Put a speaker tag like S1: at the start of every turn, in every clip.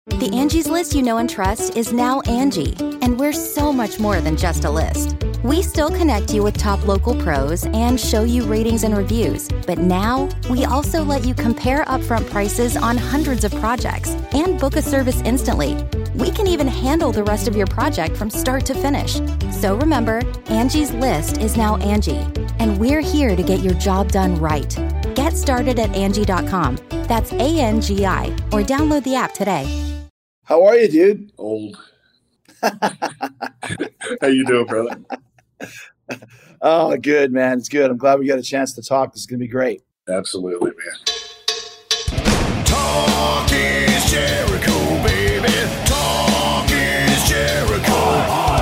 S1: The Angie's List you know and trust is now Angie, and we're so much more than just a list. We still connect you with top local pros and show you ratings and reviews, but now we also let you compare upfront prices on hundreds of projects and book a service instantly. We can even handle the rest of your project from start to finish. So remember, Angie's List is now Angie, and we're here to get your job done right. Get started at Angie.com. That's ANGI, or download the app today.
S2: How are you, dude?
S3: Old. How you doing, brother?
S2: Oh, good, man. It's good. I'm glad we got a chance to talk. This is going to be great.
S3: Absolutely, man.
S4: Talk is Jericho, baby. Talk is Jericho.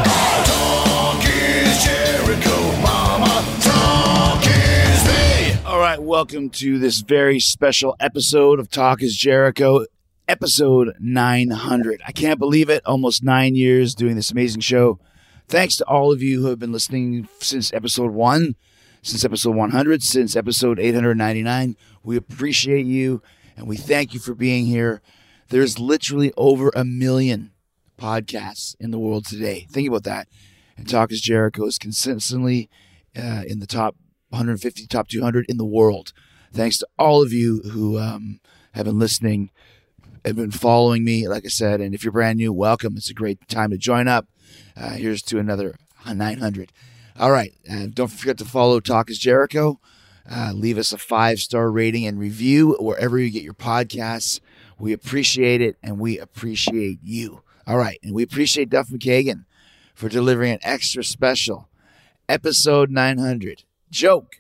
S4: Talk is Jericho, mama. Talk is me.
S2: All right, welcome to this very special episode of Talk is Jericho, episode 900. I can't believe it. Almost 9 years doing this amazing show. Thanks to all of you who have been listening since episode 1, since episode 100, since episode 899. We appreciate you, and we thank you for being here. There's literally over 1 million podcasts in the world today. Think about that. And Talk is Jericho is consistently in the top 150, top 200 in the world. Thanks to all of you who have been listening, have been following me, like I said. And if you're brand new, welcome. It's a great time to join up. Here's to another 900. All right. Don't forget to follow Talk is Jericho. Leave us a 5-star rating and review wherever you get your podcasts. We appreciate it, and we appreciate you. All right. And we appreciate Duff McKagan for delivering an extra special episode 900 joke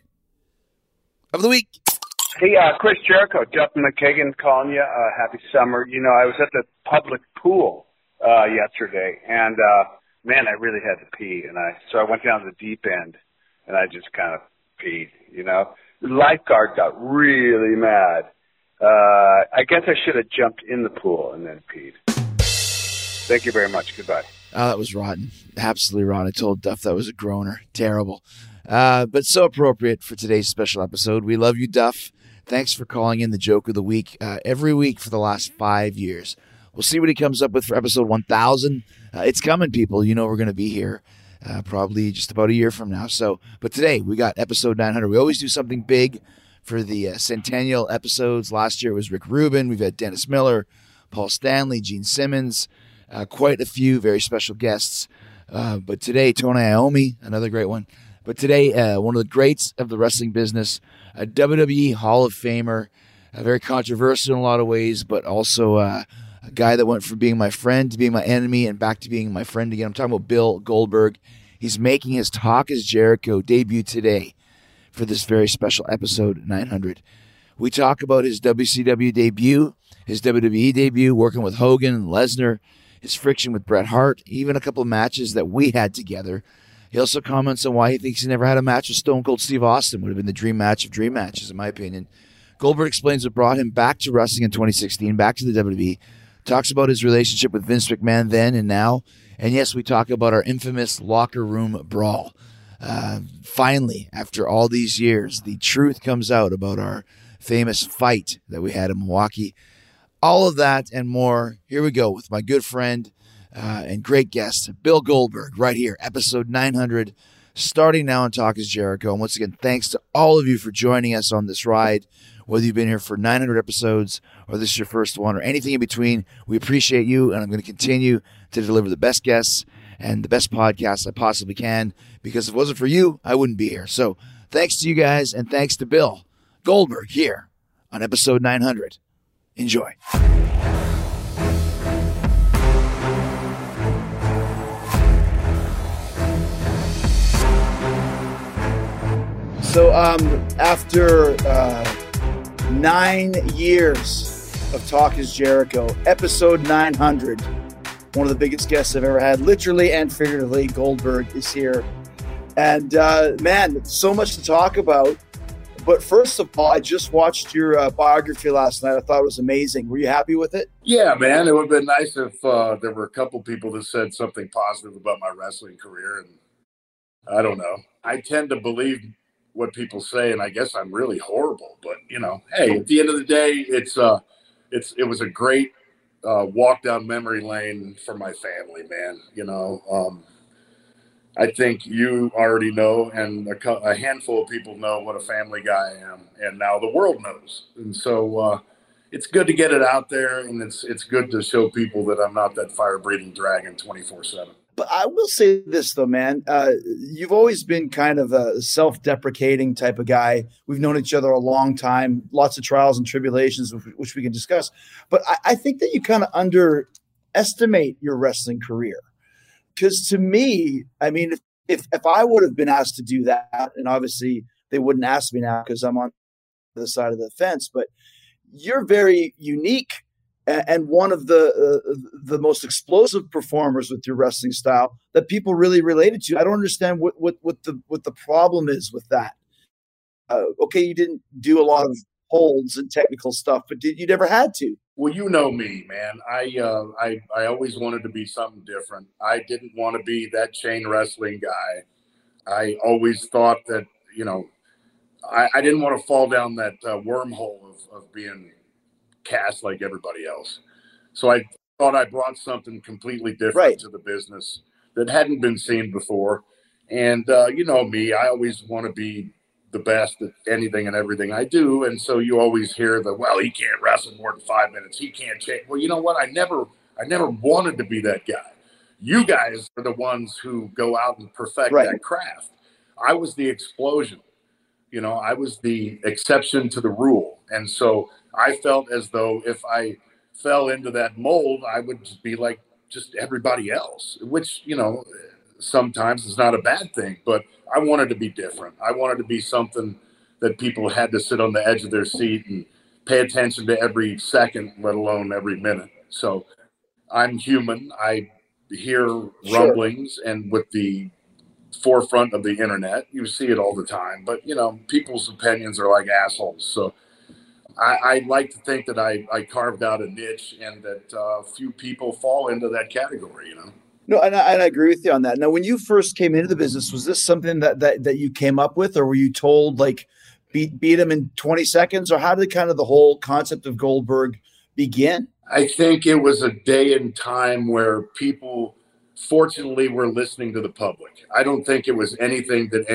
S2: of the week.
S5: Hey, Chris Jericho, Duff McKagan calling you. Happy summer. You know, I was at the public pool yesterday, and man, I really had to pee, and so I went down to the deep end, and I just kind of peed. You know, the lifeguard got really mad. I guess I should have jumped in the pool and then peed. Thank you very much. Goodbye.
S2: Oh, that was rotten. Absolutely rotten. I told Duff that was a groaner. Terrible. But so appropriate for today's special episode. We love you, Duff. Thanks for calling in the joke of the week every week for the last 5 years. We'll see what he comes up with for episode 1000. It's coming, people. You know we're going to be here probably just about a year from now. But today we got episode 900. We always do something big for the centennial episodes. Last year it was Rick Rubin. We've had Dennis Miller, Paul Stanley, Gene Simmons, quite a few very special guests. But today, Tony Iommi, another great one. But today, one of the greats of the wrestling business, a WWE Hall of Famer, very controversial in a lot of ways, but also a guy that went from being my friend to being my enemy and back to being my friend again. I'm talking about Bill Goldberg. He's making his Talk is Jericho debut today for this very special episode 900. We talk about his WCW debut, his WWE debut, working with Hogan and Lesnar, his friction with Bret Hart, even a couple of matches that we had together. He also comments on why he thinks he never had a match with Stone Cold Steve Austin. Would have been the dream match of dream matches, in my opinion. Goldberg explains what brought him back to wrestling in 2016, back to the WWE. Talks about his relationship with Vince McMahon then and now. And yes, we talk about our infamous locker room brawl. Finally, after all these years, the truth comes out about our famous fight that we had in Milwaukee. All of that and more. Here we go with my good friend and great guest, Bill Goldberg, right here, episode 900, starting now on Talk is Jericho. And once again, thanks to all of you for joining us on this ride, whether you've been here for 900 episodes or this is your first one or anything in between. We appreciate you, and I'm going to continue to deliver the best guests and the best podcasts I possibly can, because if it wasn't for you, I wouldn't be here. So thanks to you guys, and thanks to Bill Goldberg here on episode 900. Enjoy. So after 9 years of Talk is Jericho, episode 900, one of the biggest guests I've ever had, literally and figuratively, Goldberg is here. And man, so much to talk about. But first of all, I just watched your biography last night. I thought it was amazing. Were you happy with it?
S3: Yeah, man. It would have been nice if there were a couple people that said something positive about my wrestling career. And I don't know. I tend to believe what people say, and I guess I'm really horrible. But, you know, hey, at the end of the day, it was a great walk down memory lane for my family, man. I think you already know, and a handful of people know what a family guy I am, and now the world knows. And so it's good to get it out there, and it's good to show people that I'm not that fire-breathing dragon 24/7.
S2: But I will say this, though, man. You've always been kind of a self-deprecating type of guy. We've known each other a long time, lots of trials and tribulations, which we can discuss. But I think that you kind of underestimate your wrestling career. Because to me, I mean, if I would have been asked to do that, and obviously they wouldn't ask me now because I'm on the side of the fence, but you're very unique and one of the most explosive performers with your wrestling style that people really related to. I don't understand what the problem is with that. Okay, you didn't do a lot of holds and technical stuff, but you never had to.
S3: Well, you know me, man. I always wanted to be something different. I didn't want to be that chain wrestling guy. I always thought that, I didn't want to fall down that wormhole of being cast like everybody else. So I thought I brought something completely different to the business that hadn't been seen before. And you know me, I always want to be the best at anything and everything I do. And so you always hear he can't wrestle more than 5 minutes. He can't change. Well, you know what? I never wanted to be that guy. You guys are the ones who go out and perfect that craft. I was the explosion. I was the exception to the rule. And so I felt as though if I fell into that mold, I would just be like just everybody else, which, sometimes is not a bad thing, but I wanted to be different. I wanted to be something that people had to sit on the edge of their seat and pay attention to every second, let alone every minute. So I'm human. I hear rumblings, and with the forefront of the internet, you see it all the time, but people's opinions are like assholes. So I like to think that I carved out a niche, and that few people fall into that category,
S2: No, and I agree with you on that. Now, when you first came into the business, was this something that you came up with, or were you told beat him in 20 seconds, or how did kind of the whole concept of Goldberg begin?
S3: I think it was a day and time where people, fortunately, were listening to the public. I don't think it was anything that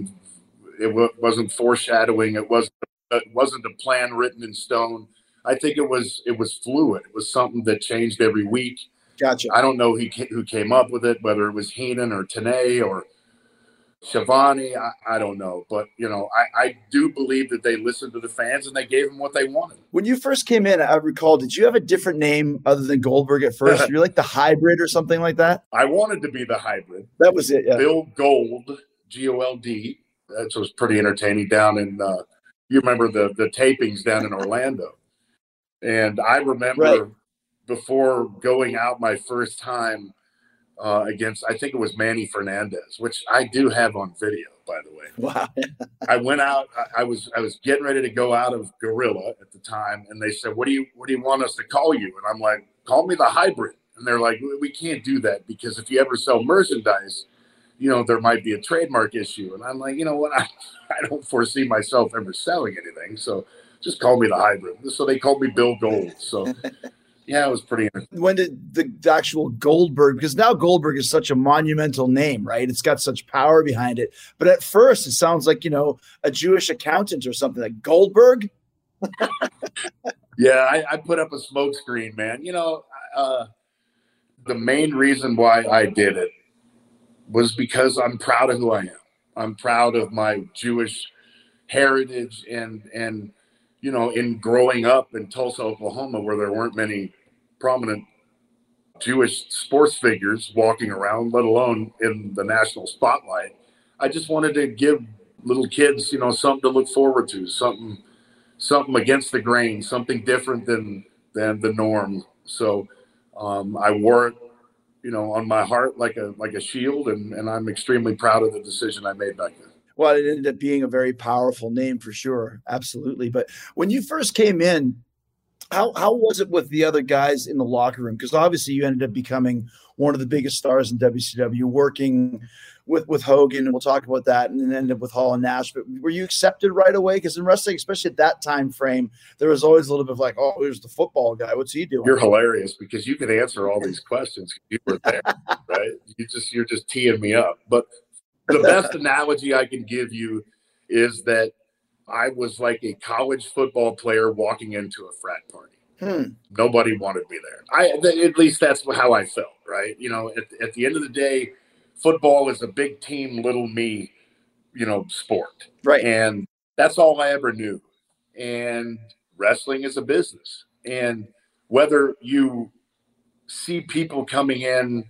S3: it wasn't foreshadowing. It wasn't a plan written in stone. I think it was fluid. It was something that changed every week.
S2: Gotcha.
S3: I don't know who came up with it, whether it was Heenan or Tenay or Schiavone. I don't know. But, I do believe that they listened to the fans and they gave them what they wanted.
S2: When you first came in, I recall, did you have a different name other than Goldberg at first? You're like the hybrid or something like that?
S3: I wanted to be the hybrid.
S2: That was it, yeah.
S3: Bill Gold, Gold. That was pretty entertaining down in, you remember the tapings down in Orlando. And I remember before going out my first time against, I think it was Manny Fernandez, which I do have on video, by the way.
S2: Wow.
S3: I went out, I was getting ready to go out of Gorilla at the time, and they said, what do you want us to call you? And I'm like, call me the hybrid. And they're like, we can't do that, because if you ever sell merchandise, there might be a trademark issue. And I'm like, you know what? I don't foresee myself ever selling anything. So just call me the hybrid. So they called me Bill Gold. So yeah, it was pretty interesting.
S2: When did the actual Goldberg, because now Goldberg is such a monumental name, right? It's got such power behind it. But at first it sounds like, a Jewish accountant or something, like Goldberg.
S3: Yeah, I put up a smoke screen, man. The main reason why I did it was because I'm proud of who I am. I'm proud of my Jewish heritage, and in growing up in Tulsa, Oklahoma, where there weren't many prominent Jewish sports figures walking around, let alone in the national spotlight, I just wanted to give little kids, something to look forward to, something against the grain, something different than the norm. So I wore it, on my heart like a shield, and I'm extremely proud of the decision I made back then.
S2: Well, it ended up being a very powerful name for sure. Absolutely. But when you first came in,
S6: How was it with the other guys in the locker room? Because obviously you ended up becoming one of the biggest stars in WCW, working with Hogan, and we'll talk about that, and then ended up with Hall and Nash. But were you accepted right away? Because in wrestling, especially at that time frame, there was always a little bit of like, oh, here's the football guy. What's he doing?
S3: You're hilarious because you can answer all these questions. You were there, right? You're just teeing me up. But the best analogy I can give you is that I was like a college football player walking into a frat party. Nobody wanted me there. At least that's how I felt, right? You know, at the end of the day, football is a big team, little me, sport.
S6: Right.
S3: And that's all I ever knew. And wrestling is a business. And whether you see people coming in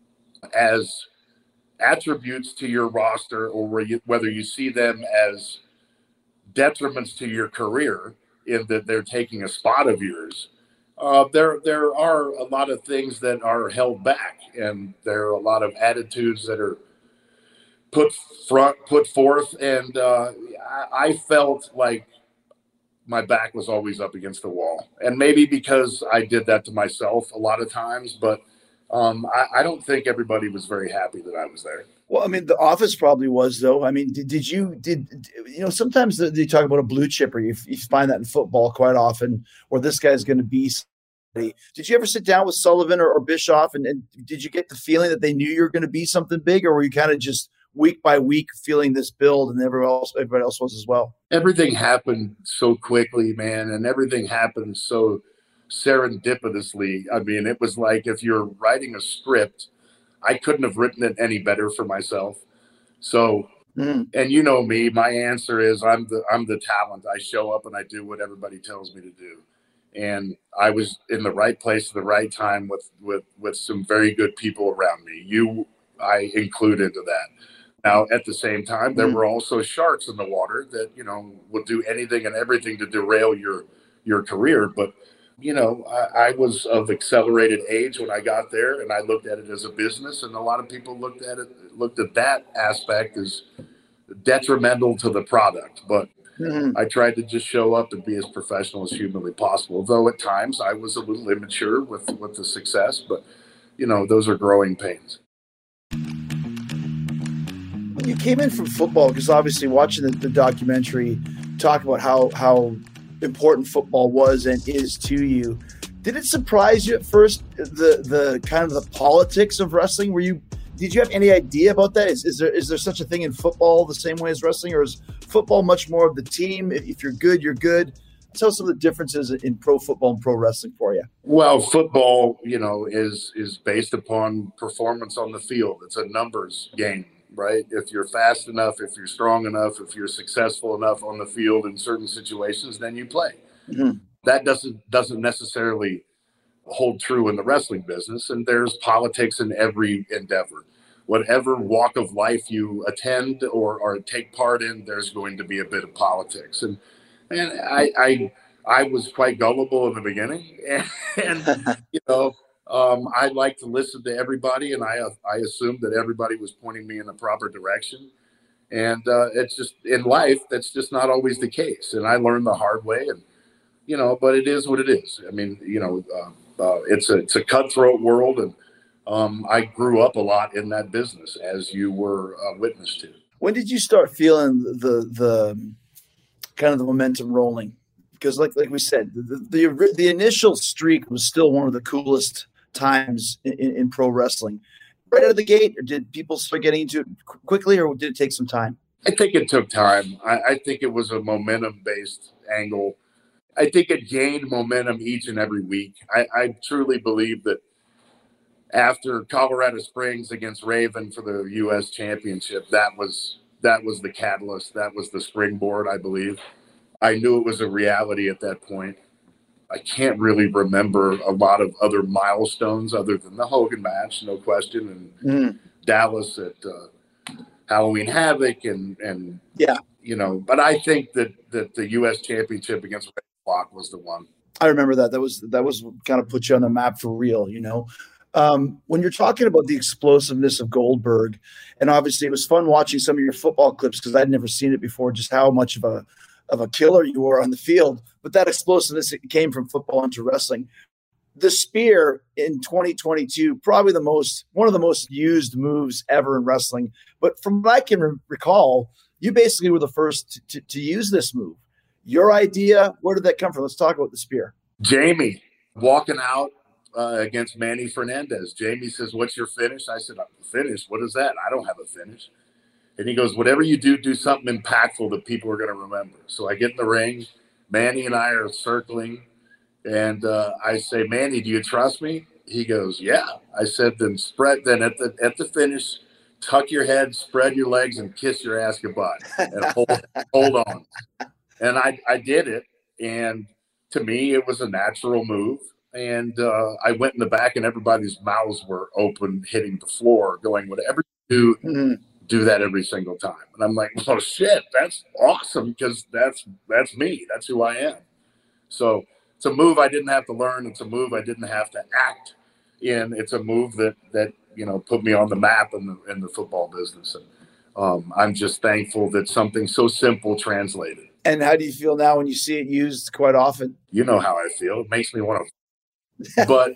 S3: as attributes to your roster or whether you see them as detriments to your career in that they're taking a spot of yours, there are a lot of things that are held back, and there are a lot of attitudes that are put forth, and I felt like my back was always up against the wall, and maybe because I did that to myself a lot of times, but I don't think everybody was very happy that I was there.
S6: Well, I mean, the office probably was, though. I mean, sometimes they talk about a blue chipper. You find that in football quite often, where this guy's going to be somebody. Did you ever sit down with Sullivan or Bischoff, and did you get the feeling that they knew you were going to be something big, or were you kind of just week by week feeling this build, and everybody else was as well?
S3: Everything happened so quickly, man, and everything happened so serendipitously. I mean, it was like if you're writing a script, I couldn't have written it any better for myself. So, and you know me, my answer is I'm the talent. I show up and I do what everybody tells me to do. And I was in the right place at the right time with some very good people around me. I include into that. Now, at the same time, there were also sharks in the water that, will do anything and everything to derail your career. But I was of accelerated age when I got there, and I looked at it as a business, and a lot of people looked at that aspect as detrimental to the product. But I tried to just show up and be as professional as humanly possible, though at times I was a little immature with the success, but those are growing pains.
S6: You came in from football, because obviously watching the documentary talk about how important football was and is to you. Did it surprise you at first, the kind of the politics of wrestling? Did you have any idea about that? Is there such a thing in football the same way as wrestling, or is football much more of the team? If you're good, you're good. Tell some of the differences in pro football and pro wrestling for you.
S3: Well, football, is based upon performance on the field. It's a numbers game, right? If you're fast enough, if you're strong enough, if you're successful enough on the field in certain situations, then you play. That doesn't necessarily hold true in the wrestling business, and there's politics in every endeavor. Whatever walk of life you attend or take part in, there's going to be a bit of politics. And I was quite gullible in the beginning, and I like to listen to everybody, and I assumed that everybody was pointing me in the proper direction. And it's just in life, that's just not always the case. And I learned the hard way, and but it is what it is. I mean, it's a cutthroat world, and I grew up a lot in that business, as you were witness to.
S6: When did you start feeling the kind of the momentum rolling? Because like we said, the initial streak was still one of the coolest times in pro wrestling. Right out of the gate, or did people start getting into it quickly, or did it take some time?
S3: I think it took time. I think it was a momentum-based angle. I think it gained momentum each and every week. I truly believe that after Colorado Springs against Raven for the U.S. Championship, that was the catalyst. That was the springboard, I believe. I knew it was a reality at that point. I can't really remember a lot of other milestones other than the Hogan match, no question, and Dallas at Halloween Havoc, and
S6: yeah,
S3: But I think that the U.S. Championship against Ray Block was the one.
S6: I remember that. That was kind of put you on the map for real. When you're talking about the explosiveness of Goldberg, and obviously it was fun watching some of your football clips because I'd never seen it before. Just how much of a of a killer you were on the field, but that explosiveness came from football into wrestling. The spear in 2022, probably one of the most used moves ever in wrestling. But from what I can recall, you basically were the first to use this move. Your idea, where did that come from? Let's talk about the spear.
S3: Jamie walking out against Manny Fernandez. Jamie says, "What's your finish?" I said, "Finish? What is that? I don't have a finish." And he goes, "Whatever you do, do something impactful that people are going to remember." So I get in the ring. Manny and I are circling. And I say, "Manny, do you trust me?" He goes, "Yeah." I said, "Then spread. Then at the finish, tuck your head, spread your legs, and kiss your ass goodbye, and hold on." And I did it. And to me, it was a natural move. And I went in the back, and everybody's mouths were open, hitting the floor, going, "Whatever you do, do that every single time." And I'm like, "Oh shit, that's awesome, because that's me. That's who I am." So it's a move I didn't have to learn. It's a move I didn't have to act in. It's a move that put me on the map in the football business. And I'm just thankful that something so simple translated.
S6: And how do you feel now when you see it used quite often?
S3: You know how I feel. It makes me want to. But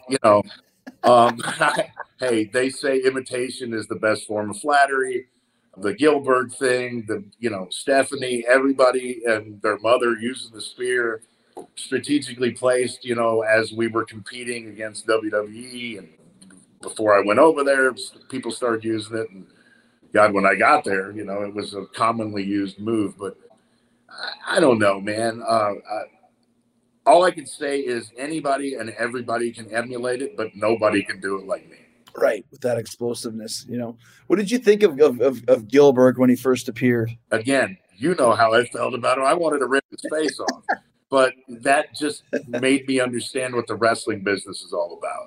S3: hey, they say imitation is the best form of flattery. The Gilbert thing, Stephanie, everybody and their mother using the spear, strategically placed, as we were competing against WWE. And before I went over there, people started using it. And God, when I got there, it was a commonly used move. But I don't know, man. All I can say is anybody and everybody can emulate it, but nobody can do it like me.
S6: Right, with that explosiveness. What did you think of Gilbert when he first appeared?
S3: Again, you know how I felt about him. I wanted to rip his face off. But that just made me understand what the wrestling business is all about.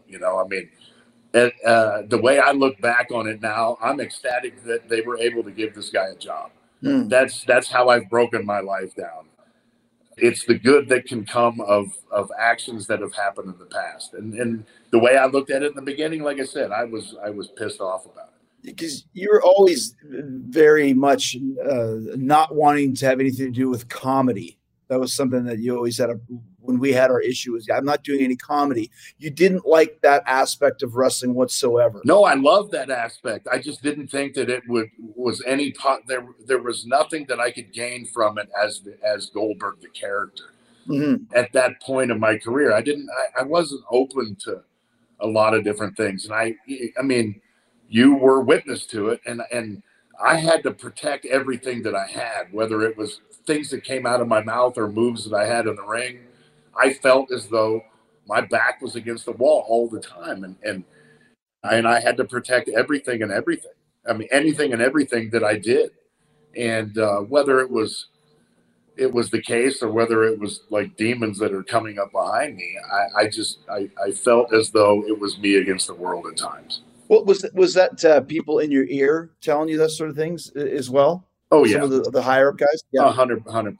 S3: The way I look back on it now, I'm ecstatic that they were able to give this guy a job. That's how I've broken my life down. It's the good that can come of actions that have happened in the past. And the way I looked at it in the beginning, like I said, I was pissed off about it.
S6: Because you were always very much not wanting to have anything to do with comedy. That was something that you always had when we had our issue is I'm not doing any comedy. You didn't like that aspect of wrestling whatsoever.
S3: No, I love that aspect. I just didn't think that it was any pot. There was nothing that I could gain from it as Goldberg, the character. At that point of my career, I wasn't open to a lot of different things. And I mean, you were witness to it. And I had to protect everything that I had, whether it was things that came out of my mouth or moves that I had in the ring. I felt as though my back was against the wall all the time. And I had to protect everything and everything. I mean, anything and everything that I did. And whether it was the case or whether it was like demons that are coming up behind me, I felt as though it was me against the world at times.
S6: What was that people in your ear telling you those sort of things as well?
S3: Oh, yeah.
S6: Some of the higher up guys? Yeah.
S3: 100%.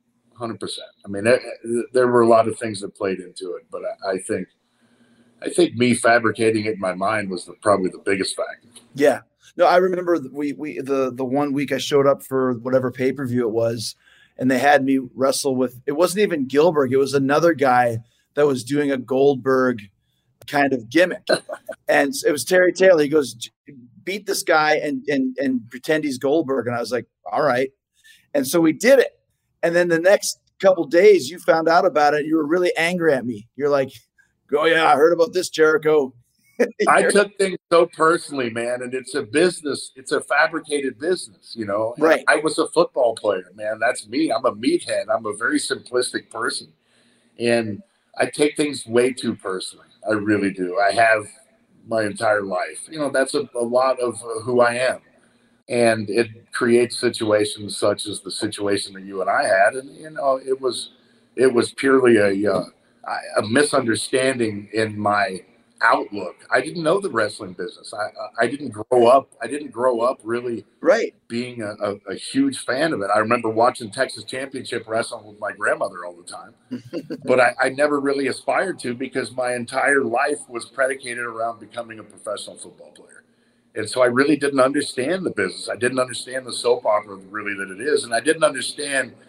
S3: I mean, there were a lot of things that played into it, but I think me fabricating it in my mind was probably the biggest factor.
S6: Yeah. No, I remember the 1 week I showed up for whatever pay-per-view it was, and they had me wrestle with, it wasn't even Gilbert. It was another guy that was doing a Goldberg kind of gimmick. And it was Terry Taylor. He goes, beat this guy and pretend he's Goldberg. And I was like, all right. And so we did it. And then the next couple days you found out about it. You were really angry at me. You're like, oh yeah, I heard about this, Jericho.
S3: I took things so personally, man. And it's a business. It's a fabricated business,
S6: Right.
S3: I was a football player, man. That's me. I'm a meathead. I'm a very simplistic person. And I take things way too personally. I really do. I have my entire life. That's a lot of who I am. And it creates situations such as the situation that you and I had. And, it was purely a misunderstanding in my outlook. I didn't know the wrestling business. I didn't grow up really being a huge fan of it. I remember watching Texas Championship Wrestling with my grandmother all the time, but I never really aspired to because my entire life was predicated around becoming a professional football player. And so I really didn't understand the business. I didn't understand the soap opera really that it is. And I didn't understand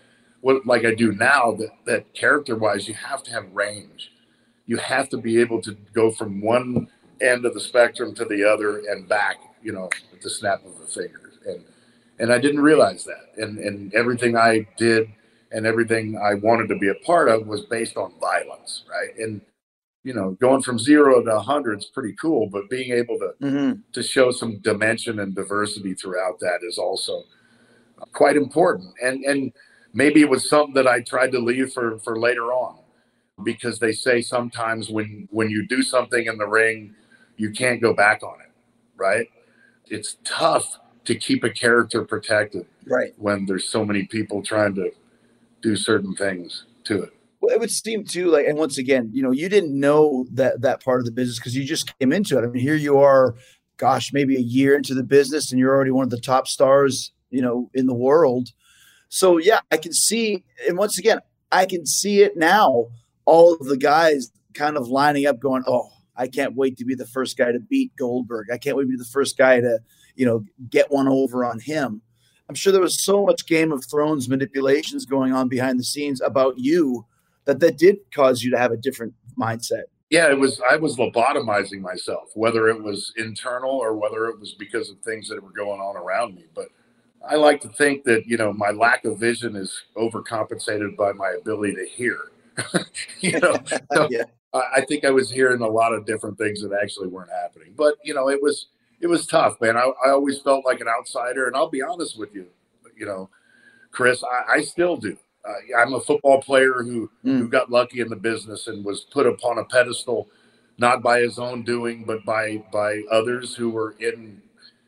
S3: what like I do now, that character-wise, you have to have range. You have to be able to go from one end of the spectrum to the other and back, at the snap of the fingers. And I didn't realize that. And everything I did and everything I wanted to be a part of was based on violence, right? And going from 0 to 100 is pretty cool, but being able to show some dimension and diversity throughout that is also quite important. And maybe it was something that I tried to leave for later on, because they say sometimes when you do something in the ring, you can't go back on it, right? It's tough to keep a character protected,
S6: right,
S3: when there's so many people trying to do certain things to it.
S6: Well, it would seem too, like, and once again, you didn't know that part of the business because you just came into it. I mean, here you are, gosh, maybe a year into the business, and you're already one of the top stars, in the world. So yeah, I can see, and once again, I can see it now. All of the guys kind of lining up, going, "Oh, I can't wait to be the first guy to beat Goldberg. I can't wait to be the first guy to, get one over on him." I'm sure there was so much Game of Thrones manipulations going on behind the scenes about you that did cause you to have a different mindset.
S3: Yeah, I was lobotomizing myself, whether it was internal or whether it was because of things that were going on around me. But I like to think that, my lack of vision is overcompensated by my ability to hear. So
S6: Yeah.
S3: I think I was hearing a lot of different things that actually weren't happening. But, it was tough, man. I always felt like an outsider. And I'll be honest with you, Chris, I still do. I'm a football player who got lucky in the business and was put upon a pedestal, not by his own doing, but by others who were in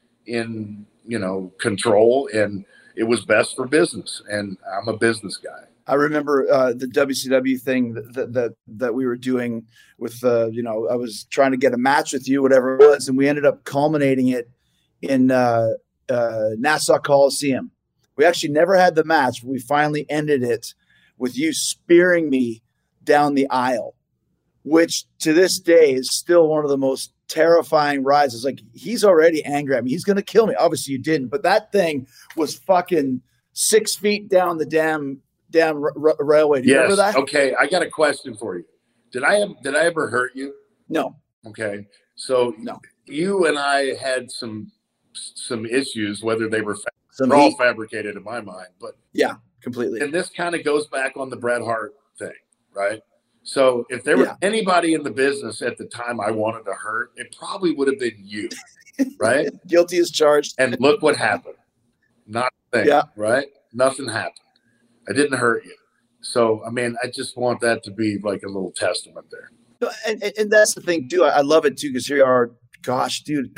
S3: control, and it was best for business. And I'm a business guy.
S6: I remember the WCW thing that we were doing with, I was trying to get a match with you, whatever it was, and we ended up culminating it in Nassau Coliseum. We actually never had the match, but we finally ended it with you spearing me down the aisle, which to this day is still one of the most terrifying rides. It's like, he's already angry at me. He's going to kill me. Obviously you didn't, but that thing was fucking 6 feet down the damn railway. Do you remember that?
S3: Okay. I got a question for you. Did I ever hurt you?
S6: No.
S3: Okay. So
S6: no,
S3: you and I had some issues, whether they were all fabricated in my mind, but
S6: yeah, completely.
S3: And this kind of goes back on the Bret Hart thing, right? So if there was anybody in the business at the time I wanted to hurt, it probably would have been you, right?
S6: Guilty as charged.
S3: And look what happened. Not a thing, right? Nothing happened. I didn't hurt you. So, I mean, I just want that to be like a little testament there.
S6: No, and that's the thing, too. I love it, too, because here you are, gosh, dude,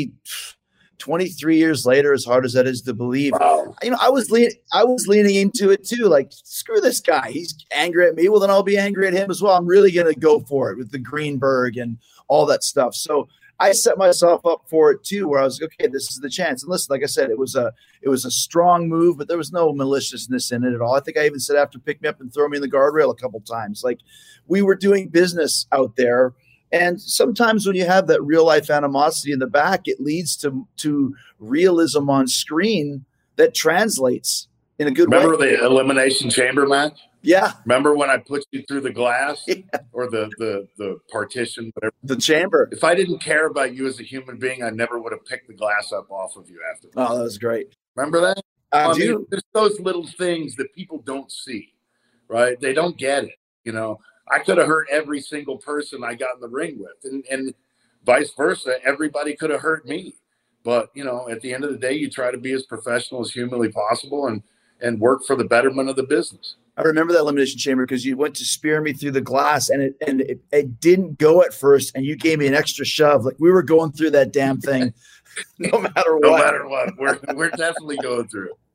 S6: 23 years later, as hard as that is to believe,
S3: wow.
S6: I was leaning into it too. Like, screw this guy. He's angry at me. Well, then I'll be angry at him as well. I'm really going to go for it with the Greenberg and all that stuff. So I set myself up for it too, where I was, okay, this is the chance. And listen, like I said, it was a strong move, but there was no maliciousness in it at all. I think I even said after pick me up and throw me in the guardrail a couple times. Like, we were doing business out there. And sometimes when you have that real life animosity in the back, it leads to realism on screen that translates in a good way.
S3: Remember the Elimination Chamber match?
S6: Yeah.
S3: Remember when I put you through the glass or the partition, whatever?
S6: The chamber.
S3: If I didn't care about you as a human being, I never would have picked the glass up off of you after.
S6: Oh, that was great.
S3: Remember that?
S6: I do.
S3: Mean, there's those little things that people don't see, right? They don't get it, I could have hurt every single person I got in the ring with, and vice versa. Everybody could have hurt me. But, at the end of the day, you try to be as professional as humanly possible and work for the betterment of the business.
S6: I remember that Elimination Chamber because you went to spear me through the glass and it didn't go at first, and you gave me an extra shove. Like, we were going through that damn thing no matter what.
S3: No matter what. We're definitely going through it.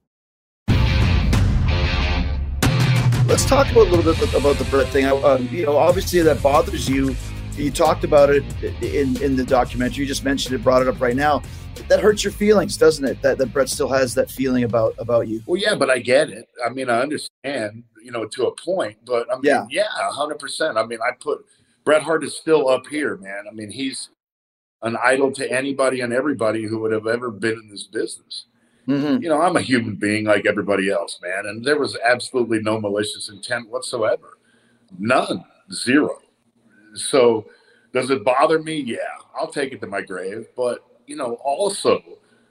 S6: Let's talk a little bit about the Bret thing. Obviously that bothers you. You talked about it in the documentary. You just mentioned it, brought it up right now. That hurts your feelings, doesn't it? That Bret still has that feeling about you.
S3: Well, yeah, but I get it. I mean, I understand, to a point. But, 100%. I mean, Bret Hart is still up here, man. I mean, he's an idol to anybody and everybody who would have ever been in this business.
S6: Mm-hmm.
S3: You know, I'm a human being like everybody else, man. And there was absolutely no malicious intent whatsoever. None. Zero. So does it bother me? Yeah, I'll take it to my grave. But, you know, also,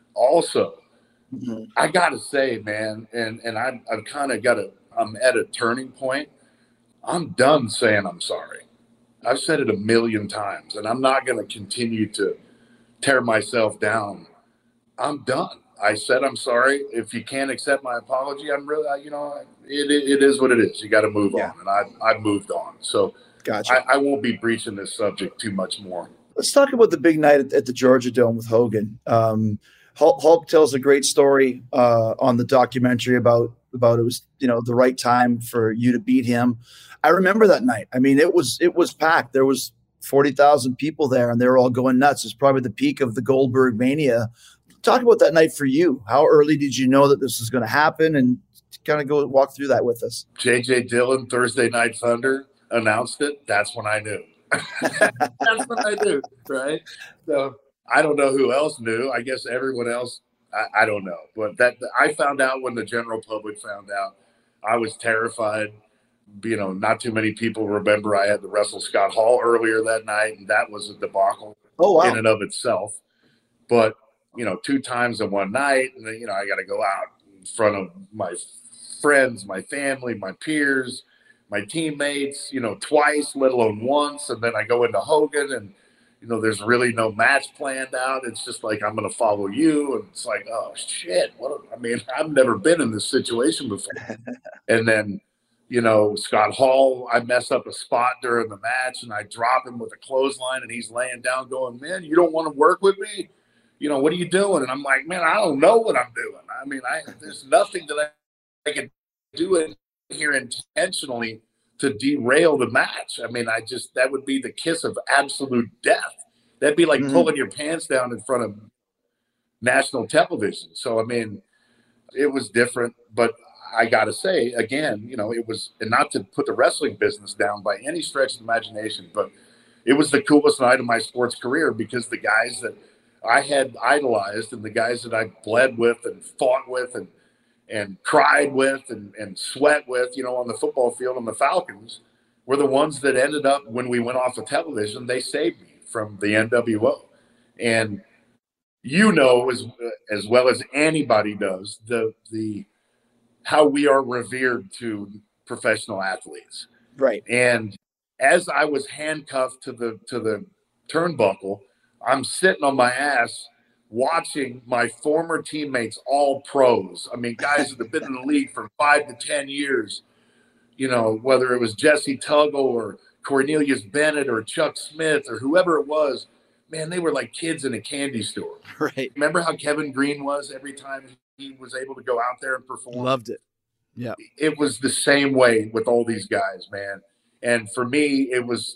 S6: Mm-hmm.
S3: I got to say, man, and I've kind of I'm at a turning point. I'm done saying I'm sorry. I've said it a million times, and I'm not going to continue to tear myself down. I'm done. I said I'm sorry. If you can't accept my apology, I'm really, you know, it is what it is. You got to move
S6: Yeah.
S3: on, and I've moved on. So
S6: Gotcha.
S3: I won't be breaching this subject too much more.
S6: Let's talk about the big night at the Georgia Dome with Hogan. Hulk tells a great story on the documentary about it was, you know, the right time for you to beat him. I remember that night. I mean, it was packed. There was 40,000 people there, and they were all going nuts. It's probably the peak of the Goldberg mania. Talk about that night for you. How early did you know that this was going to happen, and kind of go walk through that with us?
S3: J.J. Dillon, Thursday Night Thunder, announced it. That's when I knew. That's when I knew, right? So I don't know who else knew. I guess everyone else, I don't know. But that I found out when the general public found out. I was terrified. You know, not too many people remember I had to wrestle Scott Hall earlier that night, and that was a debacle in and of itself. But, you know, 2 times in one night, and then, you know, I got to go out in front of my friends, my family, my peers, my teammates, you know, twice, let alone once. And then I go into Hogan, and, you know, there's really no match planned out. It's just like, I'm going to follow you. And it's like, oh, shit. I mean, I've never been in this situation before. And then, you know, Scott Hall, I mess up a spot during the match, and I drop him with a clothesline, and he's laying down going, man, you don't want to work with me? You know, what are you doing? And I'm like, man, I don't know what I'm doing. I mean, there's nothing that I can do in here intentionally to derail the match. I mean, that would be the kiss of absolute death. That'd be like pulling your pants down in front of national television. So, I mean, it was different, but I got to say, again, you know, it was, and not to put the wrestling business down by any stretch of the imagination, but it was the coolest night of my sports career because the guys that I had idolized and the guys that I bled with and fought with and cried with and sweat with, you know, on the football field on the Falcons were the ones that ended up, when we went off of television, they saved me from the NWO. And you know, as well as anybody does, the how we are revered to professional athletes.
S6: Right.
S3: And as I was handcuffed to the turnbuckle, I'm sitting on my ass watching my former teammates, all pros. I mean, guys that have been in the league for 5 to 10 years, you know, whether it was Jesse Tuggle or Cornelius Bennett or Chuck Smith or whoever it was, man, they were like kids in a candy store.
S6: Right.
S3: Remember how Kevin Green was every time he was able to go out there and perform?
S6: Loved it. Yeah.
S3: It was the same way with all these guys, man. And for me, it was,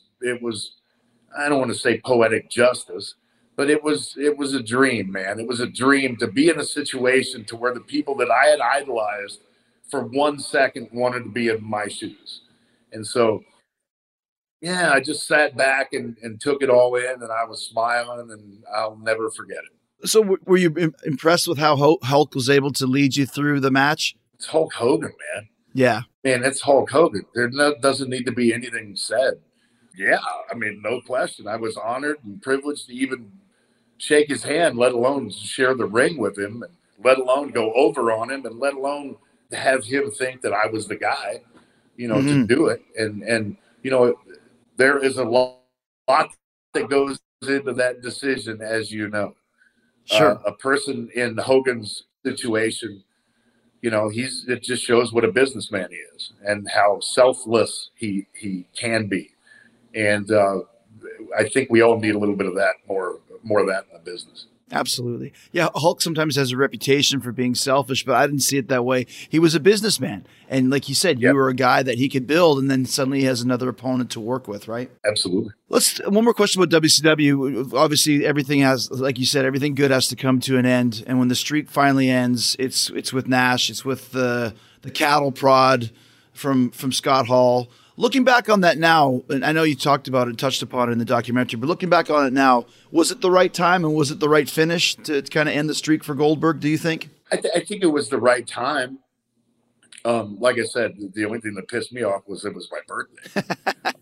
S3: I don't want to say poetic justice, but it was a dream, man. It was a dream to be in a situation to where the people that I had idolized for 1 second wanted to be in my shoes. And so, yeah, I just sat back and took it all in, and I was smiling, and I'll never forget it.
S6: So were you impressed with how Hulk was able to lead you through the match?
S3: It's Hulk Hogan, man.
S6: Yeah.
S3: Man, it's Hulk Hogan. Doesn't need to be anything said. Yeah, I mean, no question. I was honored and privileged to even shake his hand, let alone share the ring with him, and let alone go over on him, and let alone have him think that I was the guy, you know, to do it. And you know, there is a lot that goes into that decision, as you know.
S6: Sure.
S3: A person in Hogan's situation, you know, it just shows what a businessman he is and how selfless he can be. And I think we all need a little bit of that, more of that in the business.
S6: Absolutely. Yeah, Hulk sometimes has a reputation for being selfish, but I didn't see it that way. He was a businessman. And like you said, you were a guy that he could build, and then suddenly he has another opponent to work with, right?
S3: Absolutely.
S6: One more question about WCW. Obviously, everything has, like you said, everything good has to come to an end. And when the streak finally ends, it's with Nash. It's with the cattle prod from Scott Hall. Looking back on that now, and I know you touched upon it in the documentary, but looking back on it now, was it the right time and was it the right finish to kind of end the streak for Goldberg, do you think?
S3: I think it was the right time. Like I said, the only thing that pissed me off was it was my birthday.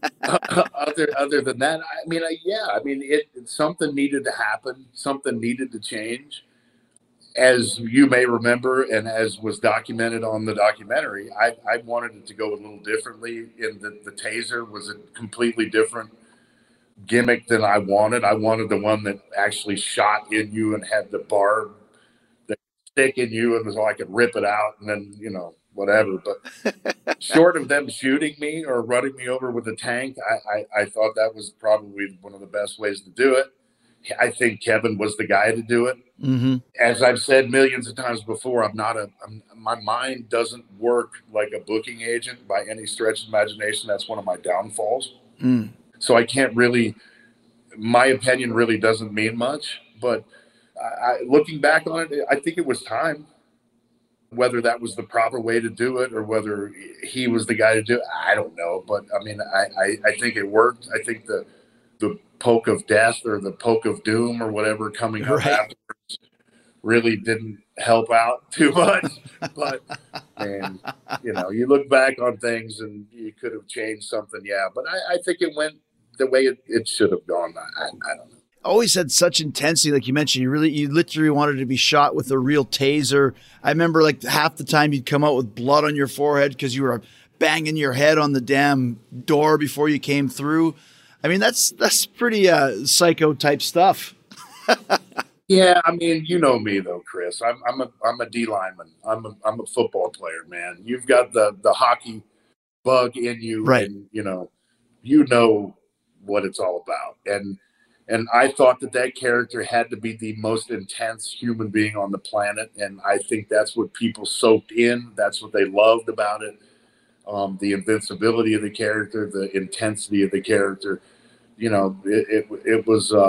S3: Other than that, I mean, something needed to happen. Something needed to change. As you may remember, and as was documented on the documentary, I wanted it to go a little differently. In the taser was a completely different gimmick than I wanted. I wanted the one that actually shot in you and had the barb that stick in you, and so I could rip it out and then, whatever. But short of them shooting me or running me over with a tank, I thought that was probably one of the best ways to do it. I think Kevin was the guy to do it.
S6: Mm-hmm.
S3: As I've said millions of times before, my mind doesn't work like a booking agent by any stretch of imagination. That's one of my downfalls.
S6: Mm.
S3: So I can't really, my opinion really doesn't mean much, but looking back on it, I think it was time. Whether that was the proper way to do it or whether he was the guy to do it, I don't know. But I mean, I think it worked. I think the poke of death or the poke of doom or whatever coming up afterwards really didn't help out too much. But man, you look back on things and you could have changed something. Yeah. But I think it went the way it should have gone. I don't know.
S6: Always had such intensity. Like you mentioned, you literally wanted to be shot with a real taser. I remember like half the time you'd come out with blood on your forehead because you were banging your head on the damn door before you came through. I mean, that's pretty psycho type stuff.
S3: Yeah, I mean, you know me though, Chris. I'm a D lineman. I'm a football player, man. You've got the hockey bug in you,
S6: right?
S3: And you know what it's all about. And I thought that character had to be the most intense human being on the planet, and I think that's what people soaked in. That's what they loved about it. The invincibility of the character, the intensity of the character. It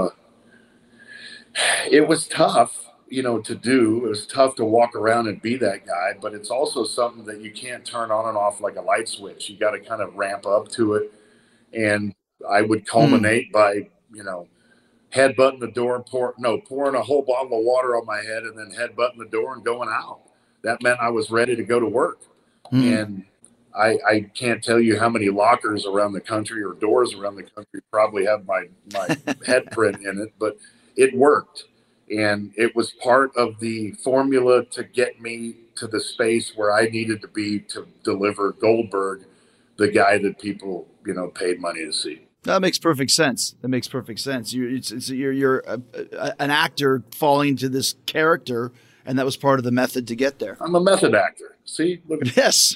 S3: was tough, to do. It was tough to walk around and be that guy, but it's also something that you can't turn on and off like a light switch. You got to kind of ramp up to it. And I would culminate by, headbutting the door and pouring a whole bottle of water on my head and then headbutting the door and going out. That meant I was ready to go to work. And I can't tell you how many lockers around the country or doors around the country probably have my head print in it, but it worked. And it was part of the formula to get me to the space where I needed to be to deliver Goldberg, the guy that people, paid money to see.
S6: That makes perfect sense. You're an actor falling into this character, and that was part of the method to get there.
S3: I'm a method actor. See? Look at
S6: yes.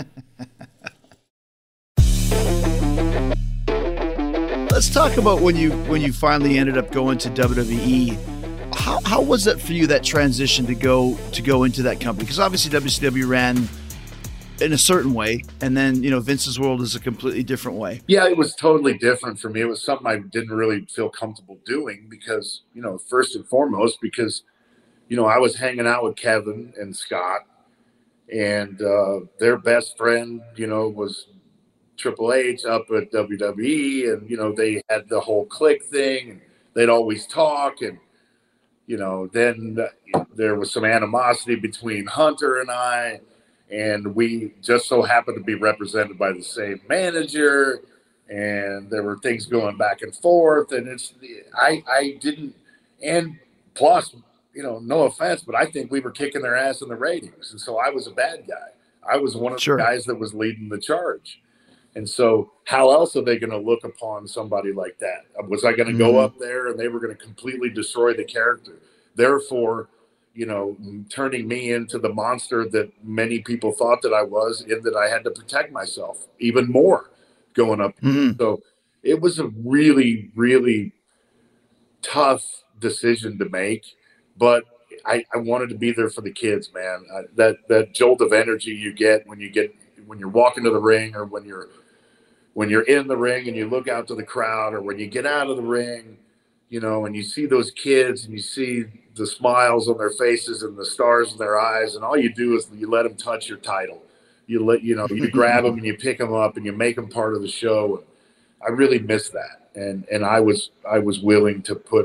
S6: Let's talk about when you finally ended up going to WWE. How was that for you, that transition to go into that company? Because obviously WCW ran in a certain way, and then Vince's world is a completely different way.
S3: Yeah, it was totally different for me. It was something I didn't really feel comfortable doing because first and foremost because I was hanging out with Kevin and Scott, and their best friend was Triple H up at WWE, and they had the whole clique thing, and they'd always talk, and then there was some animosity between Hunter and I. And we just so happened to be represented by the same manager, and there were things going back and forth. And I didn't, and plus, no offense, but I think we were kicking their ass in the ratings. And so I was a bad guy. I was one of the guys that was leading the charge. And so how else are they going to look upon somebody like that? Was I going to go up there and they were going to completely destroy the character? Therefore, turning me into the monster that many people thought that I was, in that I had to protect myself even more going up. So it was a really, really tough decision to make, but I wanted to be there for the kids, man. That jolt of energy you get when you're walking to the ring, or when you're in the ring and you look out to the crowd, or when you get out of the ring, and you see those kids and you see the smiles on their faces and the stars in their eyes, and all you do is you let them touch your title. You grab them and you pick them up and you make them part of the show. I really miss that, and I was willing to put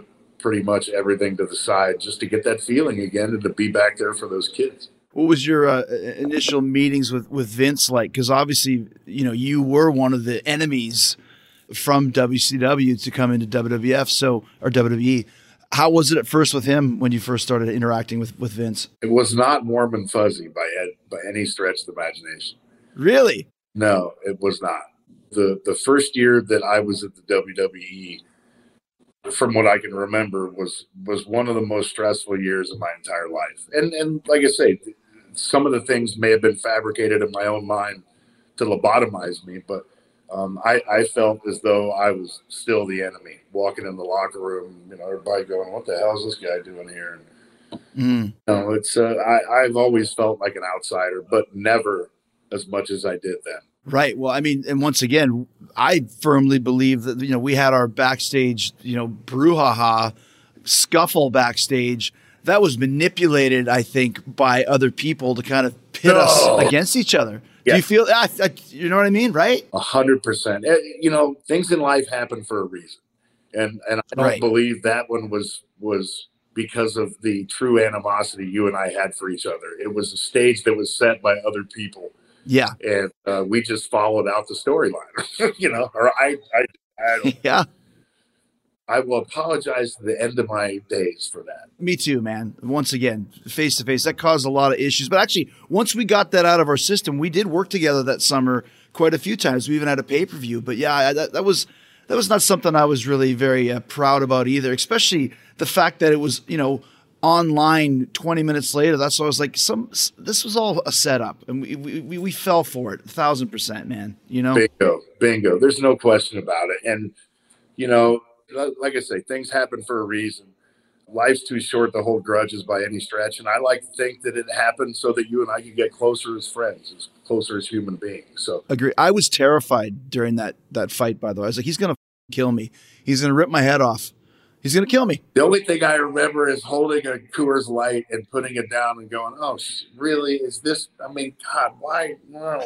S3: pretty much everything to the side just to get that feeling again and to be back there for those kids.
S6: What was your initial meetings with Vince like? Because obviously, you were one of the enemies from WCW to come into WWF, or WWE. How was it at first with him when you first started interacting with Vince?
S3: It was not warm and fuzzy by any stretch of the imagination.
S6: Really?
S3: No, it was not. The first year that I was at the WWE, from what I can remember, was one of the most stressful years of my entire life. And like I say, some of the things may have been fabricated in my own mind to lobotomize me, but I felt as though I was still the enemy walking in the locker room, everybody going, what the hell is this guy doing here? And, it's I've always felt like an outsider, but never as much as I did then.
S6: Right. Well, I mean, and once again, I firmly believe that, we had our backstage, brouhaha, scuffle backstage that was manipulated, I think, by other people to kind of pit us against each other. Yeah. Do you feel, you know what I mean? Right?
S3: 100%. Things in life happen for a reason. And I don't believe that one was because of the true animosity you and I had for each other. It was a stage that was set by other people.
S6: Yeah.
S3: And we just followed out the storyline, or I don't.
S6: Yeah.
S3: I will apologize to the end of my days for that.
S6: Me too, man. Once again, face to face, that caused a lot of issues. But actually, once we got that out of our system, we did work together that summer quite a few times. We even had a pay-per-view. But yeah, that was not something I was really very proud about either, especially the fact that it was, online 20 minutes later. That's why I was like, this was all a setup, and we fell for it 1,000%, man.
S3: Bingo. There's no question about it. And, like I say, things happen for a reason. Life's too short to hold grudges by any stretch. And I like to think that it happened so that you and I could get closer as friends, as closer as human beings. So
S6: agree. I was terrified during that fight, by the way. I was like, he's going to kill me. He's going to rip my head off. He's going to kill me.
S3: The only thing I remember is holding a Coors Light and putting it down and going, oh, really? Is this, God, why?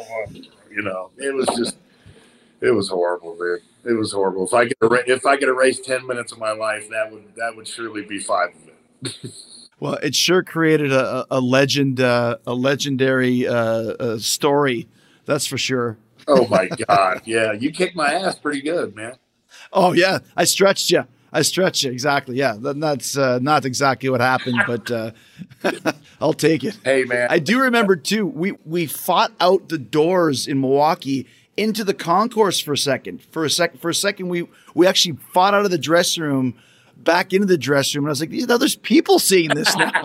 S3: It was horrible, dude. It was horrible. If I could erase 10 minutes of my life, that would surely be 5 of it.
S6: Well, it sure created a legendary story. That's for sure.
S3: Oh my God. Yeah. You kicked my ass pretty good, man.
S6: Oh yeah. I stretched you. Exactly. Yeah. That's not exactly what happened, but I'll take it.
S3: Hey man.
S6: I do remember too. We fought out the doors in Milwaukee into the concourse for a second. For a second, we actually fought out of the dressing room back into the dressing room. And I was like, there's people seeing this now.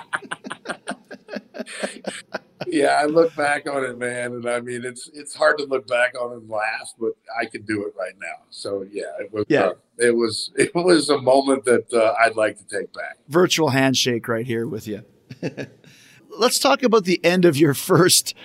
S3: Yeah, I look back on it, man, and it's hard to look back on and laugh, but I can do it right now. So yeah, it was a moment that I'd like to take back.
S6: Virtual handshake right here with you. Let's talk about the end of your first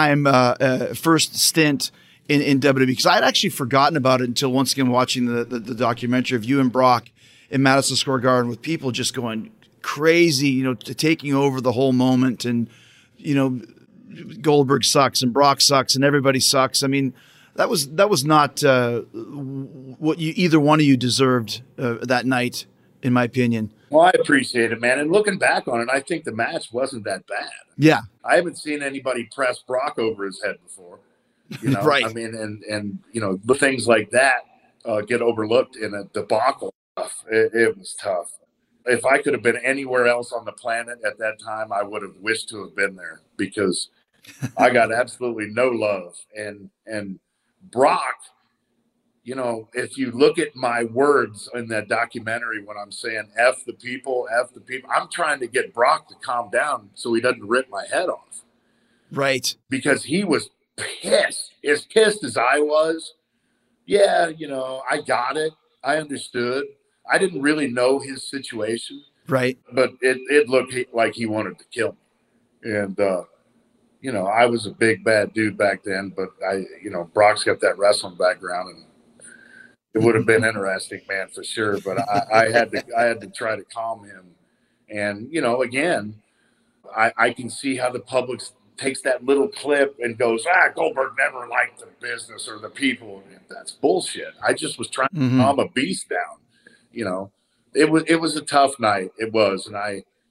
S6: stint in WWE, because I'd actually forgotten about it until once again watching the documentary of you and Brock in Madison Square Garden with people just going crazy, taking over the whole moment, and Goldberg sucks and Brock sucks and everybody sucks. That was not what either one of you deserved that night, in my opinion.
S3: Well, I appreciate it, man. And looking back on it, I think the match wasn't that bad.
S6: Yeah,
S3: I haven't seen anybody press Brock over his head before.
S6: Right.
S3: And the things like that get overlooked in a debacle. It was tough. If I could have been anywhere else on the planet at that time, I would have wished to have been there, because I got absolutely no love. And Brock, if you look at my words in that documentary when I'm saying F the people, I'm trying to get Brock to calm down so he doesn't rip my head off.
S6: Right.
S3: Because he was pissed, as pissed as I was. Yeah, I got it. I understood. I didn't really know his situation.
S6: Right.
S3: But it looked like he wanted to kill me. And, I was a big, bad dude back then, but Brock's got that wrestling background, and it would have been interesting, man, for sure. But I had to try to calm him. And, again, I can see how the public takes that little clip and goes, Goldberg never liked the business or the people. That's bullshit. I just was trying to calm a beast down, it was a tough night. It was, and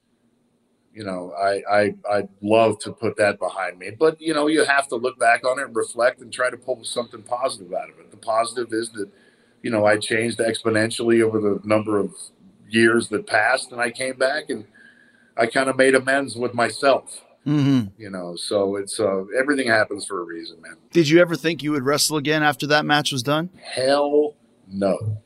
S3: I'd love to put that behind me, but you have to look back on it, reflect, and try to pull something positive out of it. The positive is that I changed exponentially over the number of years that passed, and I came back and I kind of made amends with myself. So it's everything happens for a reason, man.
S6: Did you ever think you would wrestle again after that match was done?
S3: Hell no.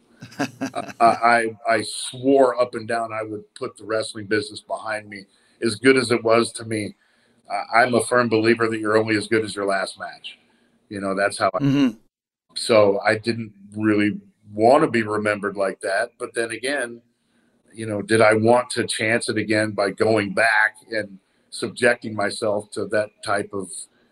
S3: I swore up and down I would put the wrestling business behind me. As good as it was to me, I'm a firm believer that you're only as good as your last match. That's how So I didn't really want to be remembered like that. But then again, did I want to chance it again by going back and subjecting myself to that type of,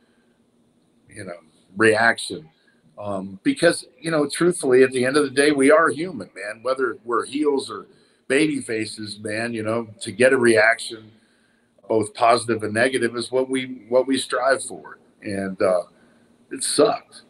S3: reaction? Because, truthfully, at the end of the day, we are human, man, whether we're heels or baby faces, man, to get a reaction, both positive and negative, is what we strive for. And it sucked.